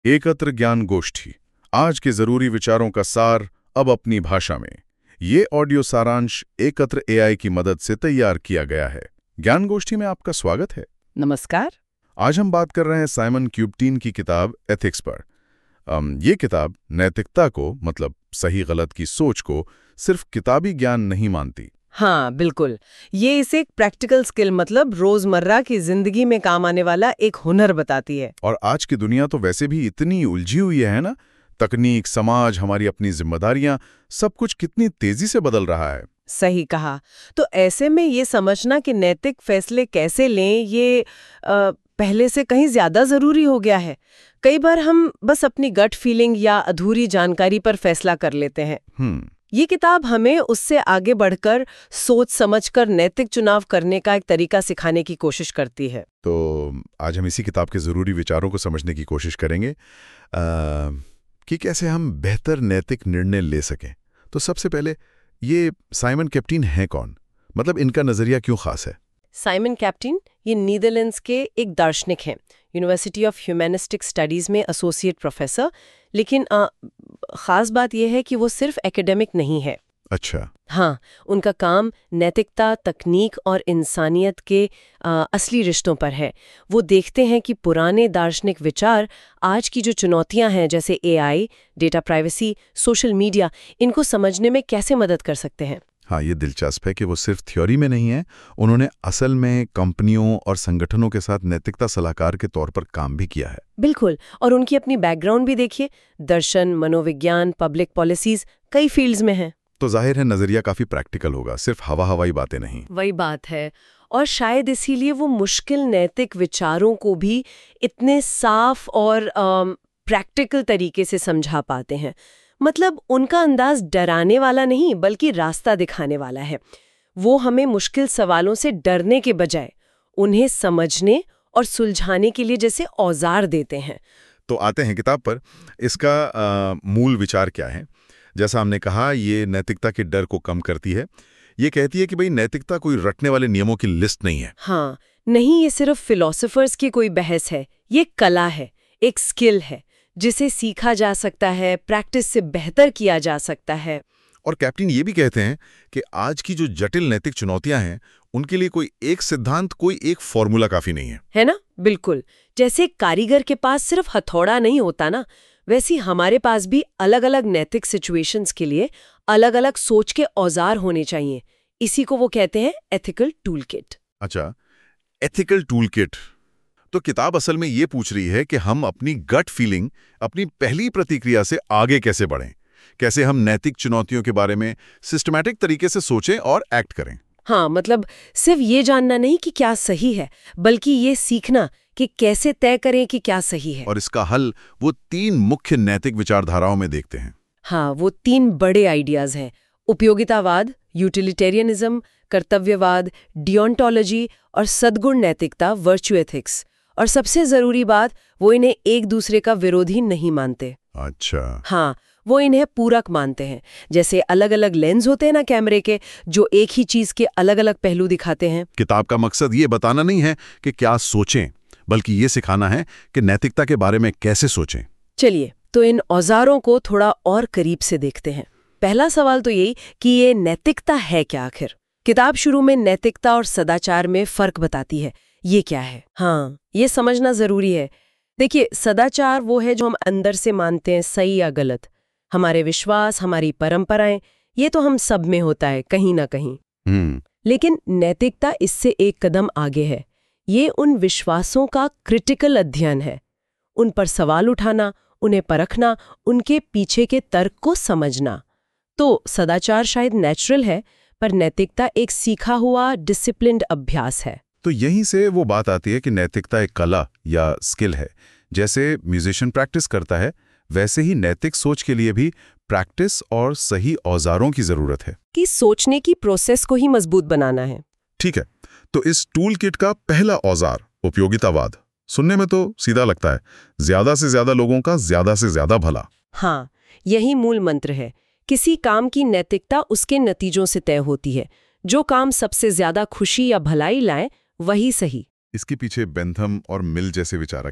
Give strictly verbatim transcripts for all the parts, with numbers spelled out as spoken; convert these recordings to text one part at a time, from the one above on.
एकत्र ज्ञान गोष्ठी, आज के जरूरी विचारों का सार अब अपनी भाषा में। ये ऑडियो सारांश एकत्र एआई की मदद से तैयार किया गया है। ज्ञान गोष्ठी में आपका स्वागत है। नमस्कार। आज हम बात कर रहे हैं साइमन क्यूबटीन की किताब एथिक्स पर। अम, ये किताब नैतिकता को, मतलब सही गलत की सोच को, सिर्फ किताबी ज्ञान नहीं मानती। हाँ, बिल्कुल। ये इसे एक प्रैक्टिकल स्किल, मतलब रोजमर्रा की जिंदगी में काम आने वाला एक हुनर बताती है। और आज की दुनिया तो वैसे भी इतनी उलझी हुई है ना, तकनीक, समाज, हमारी अपनी जिम्मेदारियां, सब कुछ कितनी तेजी से बदल रहा है। सही कहा। तो ऐसे में ये समझना कि नैतिक फैसले कैसे लें, ये आ, पहले से कहीं ज्यादा जरूरी हो गया है। कई बार हम बस अपनी गट फीलिंग या अधूरी जानकारी पर फैसला कर लेते हैं। हम्म ये किताब हमें उससे आगे बढ़कर सोच समझकर नैतिक चुनाव करने का एक तरीका सिखाने की कोशिश करती है। तो आज हम इसी किताब के ज़रूरी विचारों को समझने की कोशिश करेंगे, आ, कि कैसे हम बेहतर नैतिक निर्णय ले सकें। तो सबसे पहले, ये साइमन क्यूबटीन है कौन? मतलब इनका नज़रिया क्यों खास है? साइमन क्यूबटीन ये नीदरलैंड्स के एक दार्शनिक हैं, यूनिवर्सिटी ऑफ ह्यूमैनिस्टिक स्टडीज़ में एसोसिएट प्रोफेसर। लेकिन आ, खास बात यह है कि वो सिर्फ एकेडमिक नहीं है। अच्छा। हाँ, उनका काम नैतिकता, तकनीक और इंसानियत के आ, असली रिश्तों पर है। वो देखते हैं कि पुराने दार्शनिक विचार आज की जो चुनौतियां हैं, जैसे AI, data privacy, social media, इनको समझने में कैसे मदद कर सकते हैं। हाँ, ये दिलचस्प है कि वो सिर्फ थ्योरी में नहीं है, उन्होंने असल में कंपनियों और संगठनों के साथ नैतिकता सलाहकार के तौर पर काम भी किया है। बिल्कुल। और उनकी अपनी बैकग्राउंड भी देखिए, दर्शन, मनोविज्ञान, पब्लिक पॉलिसीज, कई फील्ड्स में है। तो जाहिर है नजरिया काफी प्रैक्टिकल होगा, सिर्फ हवा हवाई बातें नहीं। वही बात है। और शायद इसीलिए वो मुश्किल नैतिक विचारों को भी इतने साफ और प्रैक्टिकल तरीके से समझा पाते हैं। मतलब उनका अंदाज डराने वाला नहीं, बल्कि रास्ता दिखाने वाला है। वो हमें मुश्किल सवालों से डरने के बजाय उन्हें समझने और सुलझाने के लिए जैसे औजार देते हैं। तो आते हैं किताब पर। इसका आ, मूल विचार क्या है? जैसा हमने कहा, ये नैतिकता के डर को कम करती है। ये कहती है कि भाई, नैतिकता कोई रटने वाले नियमों की लिस्ट नहीं है। हाँ, नहीं, ये सिर्फ फिलोसोफर्स की कोई बहस है। ये कला है, एक स्किल है जिसे सीखा जा सकता है, प्रैक्टिस से बेहतर किया जा सकता है। और कैप्टन ये भी कहते हैं कि आज की जो जटिल नैतिक चुनौतियां हैं, उनके लिए कोई एक सिद्धांत, कोई एक फॉर्मूला काफी नहीं है। है ना? बिल्कुल। जैसे कारीगर के पास सिर्फ हथौड़ा नहीं होता ना, वैसी हमारे पास भी अलग अलग नैतिक सिचुएशंस के लिए अलग अलग सोच के औजार होने चाहिए। इसी को वो कहते हैं एथिकल टूल किट। अच्छा, एथिकल टूल किट। तो किताब असल में ये पूछ रही है कि हम अपनी गट फीलिंग, अपनी पहली प्रतिक्रिया से आगे कैसे बढ़ें, कैसे हम नैतिक चुनौतियों के बारे में सिस्टमैटिक तरीके से सोचें और एक्ट करें। हाँ, मतलब सिर्फ ये जानना नहीं कि क्या सही है, बल्कि ये सीखना कि कैसे तय करें कि क्या सही है। और इसका हल वो तीन मुख्य नैतिक विचारधाराओं में देखते हैं। हाँ, वो तीन बड़े आइडियाज हैं: उपयोगितावाद, यूटिलिटेरियनिज्म, कर्तव्यवाद, डियोंटोलॉजी, और सद्गुण नैतिकता, वर्च्यू एथिक्स। और सबसे जरूरी बात, वो इन्हें एक दूसरे का विरोधी नहीं मानते। अच्छा। हाँ, वो इन्हें पूरक मानते हैं। जैसे अलग अलग लेंस होते हैं ना कैमरे के, जो एक ही चीज के अलग अलग पहलू दिखाते हैं। किताब का मकसद ये बताना नहीं है कि क्या सोचें, बल्कि ये सिखाना है कि नैतिकता के बारे में कैसे सोचें। चलिए, तो इन औजारों को थोड़ा और करीब से देखते हैं। पहला सवाल तो यही कि ये नैतिकता है क्या आखिर। किताब शुरू में नैतिकता और सदाचार में फर्क बताती है। ये क्या है? हाँ, ये समझना जरूरी है। देखिए, सदाचार वो है जो हम अंदर से मानते हैं, सही या गलत। हमारे विश्वास, हमारी परंपराएं, ये तो हम सब में होता है कहीं ना कहीं। हम्म लेकिन नैतिकता इससे एक कदम आगे है। ये उन विश्वासों का क्रिटिकल अध्ययन है, उन पर सवाल उठाना, उन्हें परखना, उनके पीछे के तर्क को समझना। तो सदाचार शायद नेचुरल है, पर नैतिकता एक सीखा हुआ डिसिप्लिन्ड अभ्यास है। तो यहीं से वो बात आती है कि नैतिकता एक कला या स्किल है। जैसे म्यूजिशियन प्रैक्टिस करता है, वैसे ही नैतिक सोच के लिए भी प्रैक्टिस और सही औजारों की जरूरत है, कि सोचने की प्रोसेस को ही मजबूत बनाना है। ठीक है। तो इस टूल किट का पहला औजार उपयोगितावाद। सुनने में तो सीधा लगता है, ज्यादा से ज्यादा लोगों का ज्यादा से ज्यादा भला। हाँ, यही मूल मंत्र है। किसी काम की नैतिकता उसके नतीजों से तय होती है। जो काम सबसे ज्यादा खुशी या भलाई लाए, वही सही। इसके पीछे बेंथम और मिल जैसे विचारक हैं।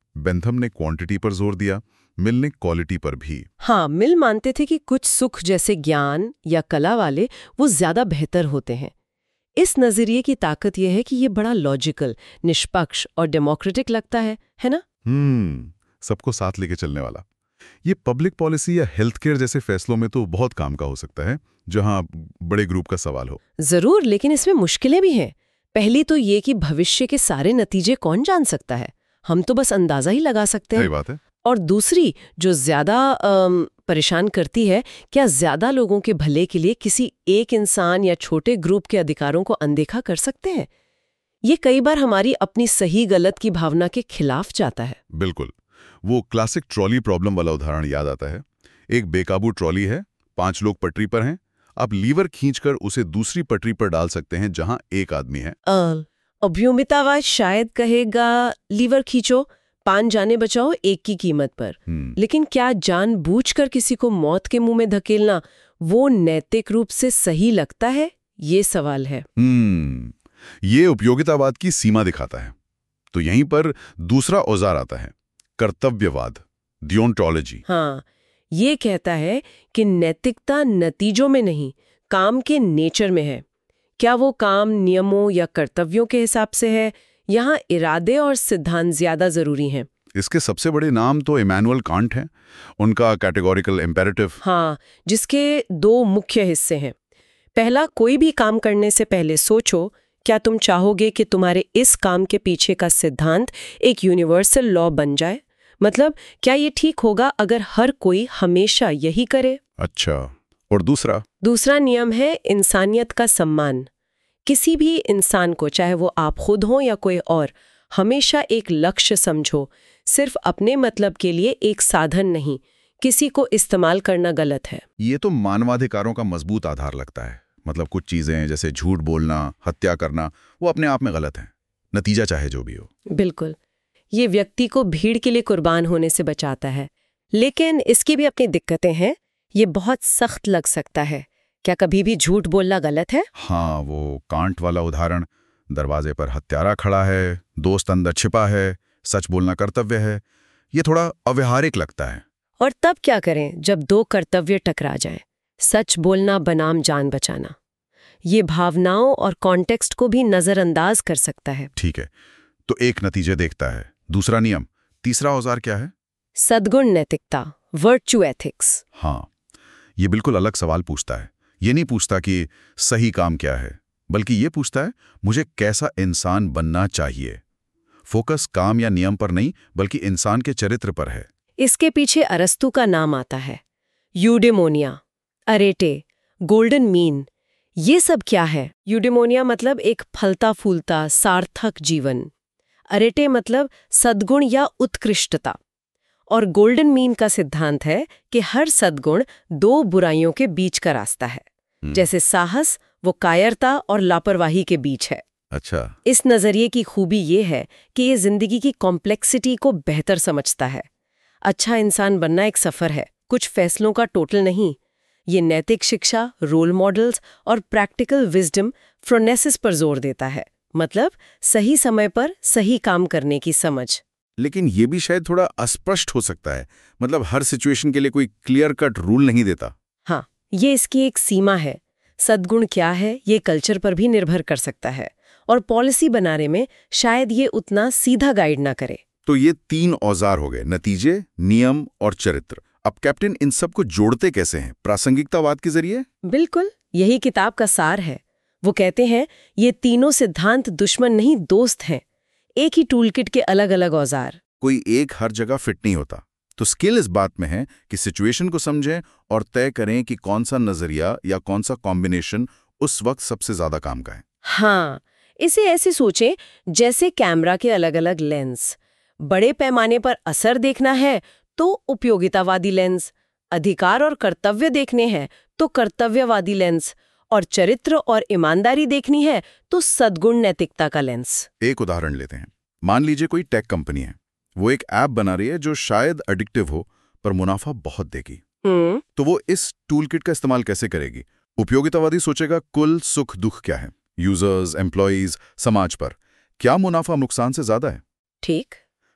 बेंथम ने क्वांटिटी पर जोर दिया, मिल ने क्वालिटी पर भी। हाँ, मिल मानते थे कि कुछ सुख जैसे ज्ञान या कला वाले वो ज्यादा बेहतर होते हैं। इस नजरिए की ताकत यह है कि ये बड़ा लॉजिकल, निष्पक्ष और डेमोक्रेटिक लगता है, है ना? हम्म सबको साथ लेके चलने वाला। ये पब्लिक पॉलिसी या हेल्थ केयर जैसे फैसलों में तो बहुत काम का हो सकता है, जहां बड़े ग्रुप का सवाल हो। जरूर, लेकिन इसमें मुश्किलें भी हैं। पहली तो ये कि भविष्य के सारे नतीजे कौन जान सकता है, हम तो बस अंदाजा ही लगा सकते हैं। सही बात है। और दूसरी जो ज्यादा अम, परेशान करती है, क्या ज्यादा लोगों के भले के लिए किसी एक इंसान या छोटे ग्रुप के अधिकारों को अनदेखा कर सकते हैं? ये कई बार हमारी अपनी सही गलत की भावना के खिलाफ जाता है। बिल्कुल, वो क्लासिक ट्रॉली प्रॉब्लम वाला उदाहरण याद आता है। एक बेकाबू ट्रॉली है, पांच लोग पटरी पर हैं, आप लीवर खींचकर उसे दूसरी पटरी पर डाल सकते हैं जहां एक आदमी है। अ, अभ्युमितावाद शायद कहेगा लीवर खींचो, पान जाने बचाओ एक की कीमत पर। हम्म लेकिन क्या जानबूझकर किसी को मौत के मुंह में धकेलना वो नैतिक रूप से सही लगता है? ये सवाल है। हम्म ये उपयोगितावाद की सीमा दिखाता है। तो यहीं पर दूसरा औजार आता है, कर्तव्यवाद, डियोंटोलॉजी। हाँ, ये कहता है कि नैतिकता नतीजों में नहीं, काम के नेचर में है। क्या वो काम नियमों या कर्तव्यों के हिसाब से है, यहाँ इरादे और सिद्धांत ज्यादा जरूरी हैं। इसके सबसे बड़े नाम तो इमैनुअल कांट हैं, उनका कैटेगोरिकल इम्पेरेटिव। हाँ, जिसके दो मुख्य हिस्से हैं। पहला, कोई भी काम करने से पहले सोचो, क्या तुम चाहोगे कि तुम्हारे इस काम के पीछे का सिद्धांत एक यूनिवर्सल लॉ बन जाए? मतलब क्या ये ठीक होगा अगर हर कोई हमेशा यही करे? अच्छा, और दूसरा? दूसरा नियम है इंसानियत का सम्मान। किसी भी इंसान को, चाहे वो आप खुद हो या कोई और, हमेशा एक लक्ष्य समझो, सिर्फ अपने मतलब के लिए एक साधन नहीं। किसी को इस्तेमाल करना गलत है। ये तो मानवाधिकारों का मजबूत आधार लगता है। मतलब कुछ चीजें जैसे झूठ बोलना, हत्या करना, वो अपने आप में गलत हैं, नतीजा चाहे जो भी हो। बिल्कुल, ये व्यक्ति को भीड़ के लिए कुर्बान होने से बचाता है। लेकिन इसकी भी अपनी दिक्कतें हैं। ये बहुत सख्त लग सकता है। क्या कभी भी झूठ बोलना गलत है? हाँ, वो कांट वाला उदाहरण, दरवाजे पर हत्यारा खड़ा है, दोस्त अंदर छिपा है, सच बोलना कर्तव्य है, ये थोड़ा अव्यावहारिक लगता है। और तब क्या करें जब दो कर्तव्य टकरा जाएं? सच बोलना बनाम जान बचाना, ये भावनाओं और कॉन्टेक्स्ट को भी नजरअंदाज कर सकता है। ठीक है, तो एक नतीजे देखता है, दूसरा नियम, तीसरा औजार क्या है? सद्गुण नैतिकता, वर्च्यू एथिक्स। हाँ, ये बिल्कुल अलग सवाल पूछता है। ये नहीं पूछता कि सही काम क्या है, बल्कि ये पूछता है मुझे कैसा इंसान बनना चाहिए। फोकस काम या नियम पर नहीं, बल्कि इंसान के चरित्र पर है। इसके पीछे अरस्तु का नाम आता है। यूडेमोनिया, अरेटे, गोल्डन मीन, ये सब क्या है? यूडेमोनिया मतलब एक फलता फूलता सार्थक जीवन। अरेटे मतलब सद्गुण या उत्कृष्टता। और गोल्डन मीन का सिद्धांत है कि हर सद्गुण दो बुराइयों के बीच का रास्ता है। जैसे साहस वो कायरता और लापरवाही के बीच है। अच्छा, इस नजरिए की खूबी ये है कि ये जिंदगी की कॉम्प्लेक्सिटी को बेहतर समझता है। अच्छा इंसान बनना एक सफर है, कुछ फैसलों का टोटल नहीं। ये नैतिक शिक्षा, रोल मॉडल्स और प्रैक्टिकल विजडम फ्रोनेसिस पर जोर देता है। मतलब सही समय पर सही काम करने की समझ। लेकिन ये भी शायद थोड़ा अस्पष्ट हो सकता है। मतलब हर सिचुएशन के लिए कोई क्लियर कट रूल नहीं देता। हाँ, ये इसकी एक सीमा है। सद्गुण क्या है ये कल्चर पर भी निर्भर कर सकता है, और पॉलिसी बनाने में शायद ये उतना सीधा गाइड ना करे। तो ये तीन औजार हो गए, नतीजे, नियम और चरित्र। अब कैप्टन इन सब को जोड़ते कैसे हैं? प्रासंगिकतावाद के जरिए? बिल्कुल, यही किताब का सार है। वो कहते हैं ये तीनों सिद्धांत दुश्मन नहीं, दोस्त हैं। एक ही टूलकिट के अलग अलग औजार। कोई एक हर जगह फिट नहीं होता। तो स्किल इस बात में है कि सिचुएशन को समझें और तय करें कि कौन सा नजरिया या कौन सा कॉम्बिनेशन उस वक्त सबसे ज्यादा काम का है। हाँ, इसे ऐसे सोचें जैसे कैमरा के अलग अलग लेंस। बड़े पैमाने पर असर देखना है तो उपयोगितावादी लेंस, अधिकार और कर्तव्य देखने हैं तो कर्तव्यवादी लेंस, और चरित्र और ईमानदारी देखनी है तो सद्गुण नैतिकता का लेंस। एक उदाहरण लेते हैं। मान लीजिए कोई टेक कंपनी है, वो एक ऐप बना रही है जो शायद एडिक्टिव हो पर मुनाफा बहुत देगी। हम्म तो वो इस टूलकिट का इस्तेमाल कैसे करेगी? उपयोगितावादी सोचेगा कुल सुख दुख क्या है, यूजर्स, एम्प्लॉइज, समाज पर क्या मुनाफा नुकसान से ज्यादा है। ठीक।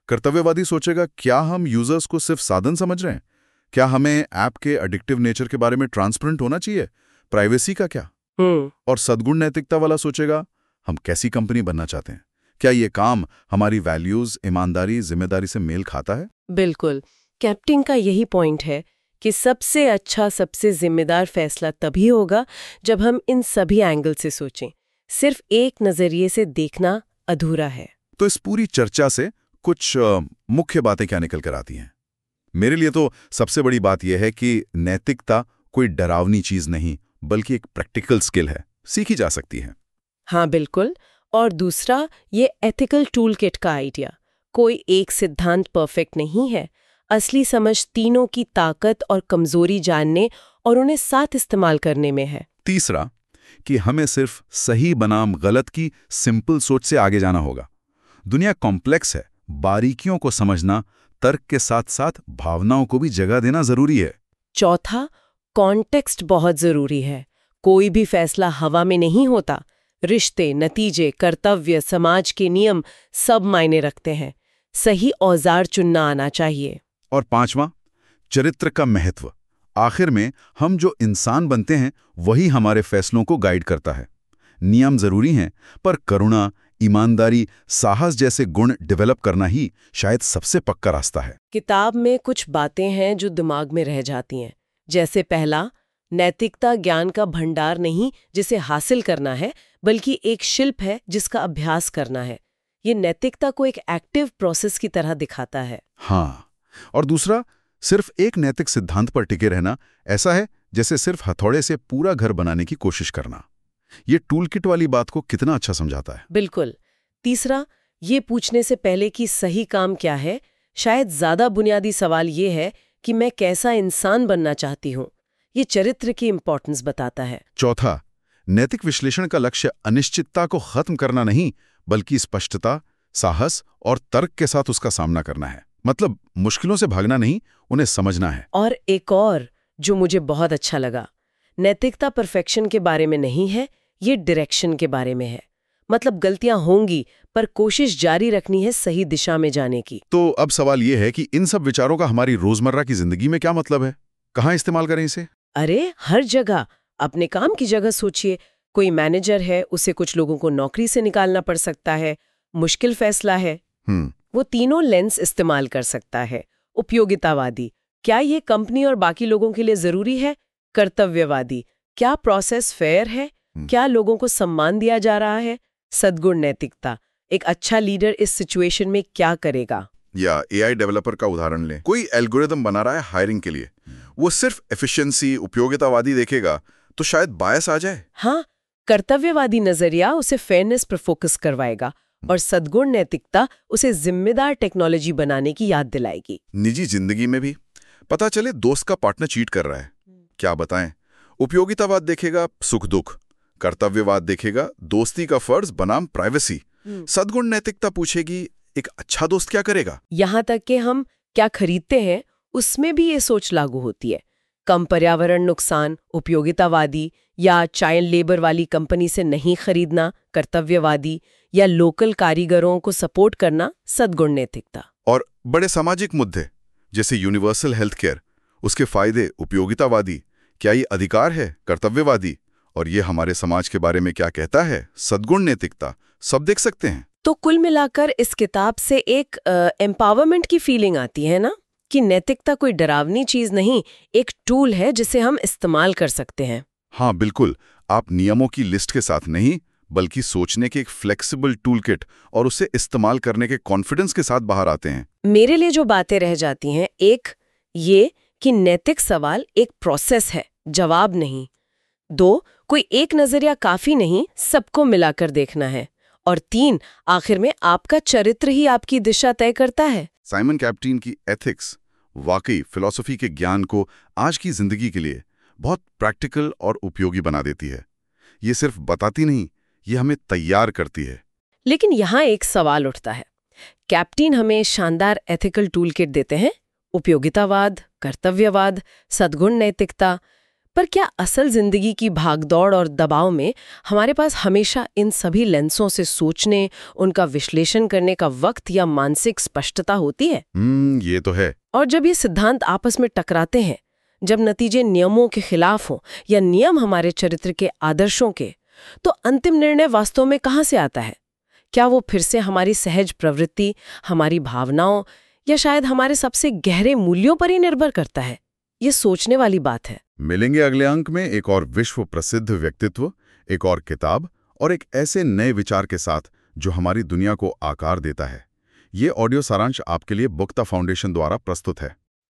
कर्तव्यवादी सोचेगा, क्या हम यूजर्स को सिर्फ साधन समझ रहे हैं? क्या हमें ऐप के एडिक्टिव नेचर के बारे में ट्रांसपेरेंट होना चाहिए? प्राइवेसी का क्या? हम्म और सद्गुण नैतिकता वाला सोचेगा, हम कैसी कंपनी बनना चाहते हैं? क्या ये काम हमारी वैल्यूज, ईमानदारी, जिम्मेदारी से मेल खाता है? बिल्कुल। कैप्टन का यही पॉइंट है कि सबसे अच्छा, सबसे जिम्मेदार फैसला तभी होगा जब हम इन सभी एंगल से सोचें। सिर्फ एक नजरिए से देखना अधूरा है। तो इस पूरी चर्चा से कुछ अ, मुख्य बातें क्या निकल कर आती हैं? मेरे लिए तो सबसे बड़ी बात यह है कि नैतिकता कोई डरावनी चीज नहीं, बल्कि एक प्रैक्टिकल स्किल है, सीखी जा सकती है। हाँ बिल्कुल। और दूसरा, ये एथिकल टूल किट का आइडिया। कोई एक सिद्धांत परफेक्ट नहीं है। असली समझ तीनों की ताकत और कमजोरी जानने और उन्हें साथ इस्तेमाल करने में है। तीसरा, कि हमें सिर्फ सही बनाम गलत की सिंपल सोच से आगे जाना होगा। दुनिया कॉम्प्लेक्स है, बारीकियों को समझना, तर्क के साथ साथ भावनाओं को भी जगह देना जरूरी है। चौथा, कॉन्टेक्स्ट बहुत जरूरी है। कोई भी फैसला हवा में नहीं होता। रिश्ते, नतीजे, कर्तव्य, समाज के नियम सब मायने रखते हैं। सही औजार चुनना आना चाहिए। और पांचवा, चरित्र का महत्व। आखिर में हम जो इंसान बनते हैं वही हमारे फैसलों को गाइड करता है। नियम जरूरी हैं, पर करुणा, ईमानदारी, साहस जैसे गुण डेवलप करना ही शायद सबसे पक्का रास्ता है। किताब में कुछ बातें हैं जो दिमाग में रह जाती हैं। जैसे पहला, नैतिकता ज्ञान का भंडार नहीं जिसे हासिल करना है, बल्कि एक शिल्प है जिसका अभ्यास करना है। ये नैतिकता को एक एक्टिव प्रोसेस की तरह दिखाता है। हाँ, और दूसरा, सिर्फ एक नैतिक सिद्धांत पर टिके रहना ऐसा है जैसे सिर्फ हथौड़े से पूरा घर बनाने की कोशिश करना। ये टूल किट वाली बात को कितना अच्छा समझाता है। बिल्कुल। तीसरा, ये पूछने से पहले कि सही काम क्या है, शायद ज्यादा बुनियादी सवाल ये है कि मैं कैसा इंसान बनना चाहती हूँ। ये चरित्र की इंपॉर्टेंस बताता है। चौथा, नैतिक विश्लेषण का लक्ष्य अनिश्चितता को खत्म करना नहीं, बल्कि स्पष्टता, साहस और तर्क के साथ उसका सामना करना है। मतलब मुश्किलों से भागना नहीं, उन्हें समझना है। और एक और जो मुझे बहुत अच्छा लगा, नैतिकता परफेक्शन के बारे में नहीं है, ये डायरेक्शन के बारे में है। मतलब गलतियां होंगी, पर कोशिश जारी रखनी है सही दिशा में जाने की। तो अब सवाल ये है कि इन सब विचारों का हमारी रोजमर्रा की जिंदगी में क्या मतलब है? कहाँ इस्तेमाल करें इसे? अरे हर जगह। अपने काम की जगह सोचिए। कोई मैनेजर है, उसे कुछ लोगों को नौकरी से निकालना पड़ सकता है। मुश्किल फैसला है, हम्म वो तीनों लेंस इस्तेमाल कर सकता है। उपयोगितावादी, क्या ये कंपनी और बाकी लोगों के लिए जरूरी है? कर्तव्यवादी, क्या प्रोसेस फेयर है? क्या लोगों को सम्मान दिया जा रहा है? सद्गुण नैतिकता, एक अच्छा लीडर इस सिचुएशन में क्या करेगा? या एआई डेवलपर का उदाहरण लें। कोई एल्गोरिदम बना रहा है हायरिंग के लिए, वो सिर्फ एफिशिएंसी, उपयोगितावादी देखेगा तो शायद बायस आ जाए। हाँ, कर्तव्यवादी नजरिया उसे फेयरनेस पर फोकस करवाएगा और सद्गुण नैतिकता उसे जिम्मेदार टेक्नोलॉजी बनाने की याद दिलाएगी। निजी जिंदगी में भी पता चले दोस्त का पार्टनर चीट कर रहा है, क्या बताएं? उपयोगितावाद देखेगा सुख दुख, कर्तव्यवाद देखेगा दोस्ती का फर्ज बनाम प्राइवेसी, सद्गुण नैतिकता पूछेगी एक अच्छा दोस्त क्या करेगा। यहाँ तक कि हम क्या खरीदते हैं उसमें भी ये सोच लागू होती है। कम पर्यावरण नुकसान, उपयोगितावादी, या चाइल्ड लेबर वाली कंपनी से नहीं खरीदना, कर्तव्यवादी, या लोकल कारीगरों को सपोर्ट करना, सद्गुण नैतिकता। और बड़े सामाजिक मुद्दे जैसे यूनिवर्सल हेल्थ केयर, उसके फायदे, उपयोगितावादी, क्या ये अधिकार है, कर्तव्यवादी, और ये हमारे समाज के बारे में क्या कहता है, सद्गुण नैतिकता, सब देख सकते हैं। तो कुल मिलाकर इस किताब से एक एम्पावरमेंट की फीलिंग आती है ना, कि नैतिकता कोई डरावनी चीज नहीं, एक टूल है जिसे हम इस्तेमाल कर सकते हैं। हाँ बिल्कुल, आप नियमों की लिस्ट के साथ नहीं, बल्कि सोचने के एक फ्लेक्सिबल टूल किट और उसे इस्तेमाल करने के कॉन्फिडेंस के साथ बाहर आते हैं। मेरे लिए जो बातें रह जाती हैं, एक ये कि नैतिक सवाल एक प्रोसेस है, जवाब नहीं। दो, कोई एक नजरिया काफी नहीं, सबको मिलाकर देखना है। और तीन, आखिर में आपका चरित्र ही आपकी दिशा तय करता है। साइमन कैप्टन की एथिक्स वाकई फिलॉसफी के ज्ञान को आज की जिंदगी के लिए बहुत प्रैक्टिकल और उपयोगी बना देती है। ये सिर्फ बताती नहीं, ये हमें तैयार करती है। लेकिन यहाँ एक सवाल उठता है। कैप्टन हमें शानदार एथिकल टूल किट देते हैं, उपयोगितावाद, कर्तव्यवाद, सद्गुण नैतिकता, पर क्या असल जिंदगी की भागदौड़ और दबाव में हमारे पास हमेशा इन सभी लेंसों से सोचने, उनका विश्लेषण करने का वक्त या मानसिक स्पष्टता होती है? हम्म ये तो है। और जब ये सिद्धांत आपस में टकराते हैं, जब नतीजे नियमों के खिलाफ हों या नियम हमारे चरित्र के आदर्शों के, तो अंतिम निर्णय वास्तव में कहाँ से आता है? क्या वो फिर से हमारी सहज प्रवृत्ति, हमारी भावनाओं या शायद हमारे सबसे गहरे मूल्यों पर ही निर्भर करता है? ये सोचने वाली बात है। मिलेंगे अगले अंक में एक और विश्व प्रसिद्ध व्यक्तित्व, एक और किताब और एक ऐसे नए विचार के साथ जो हमारी दुनिया को आकार देता है। ये ऑडियो सारांश आपके लिए बुक्ता फाउंडेशन द्वारा प्रस्तुत है।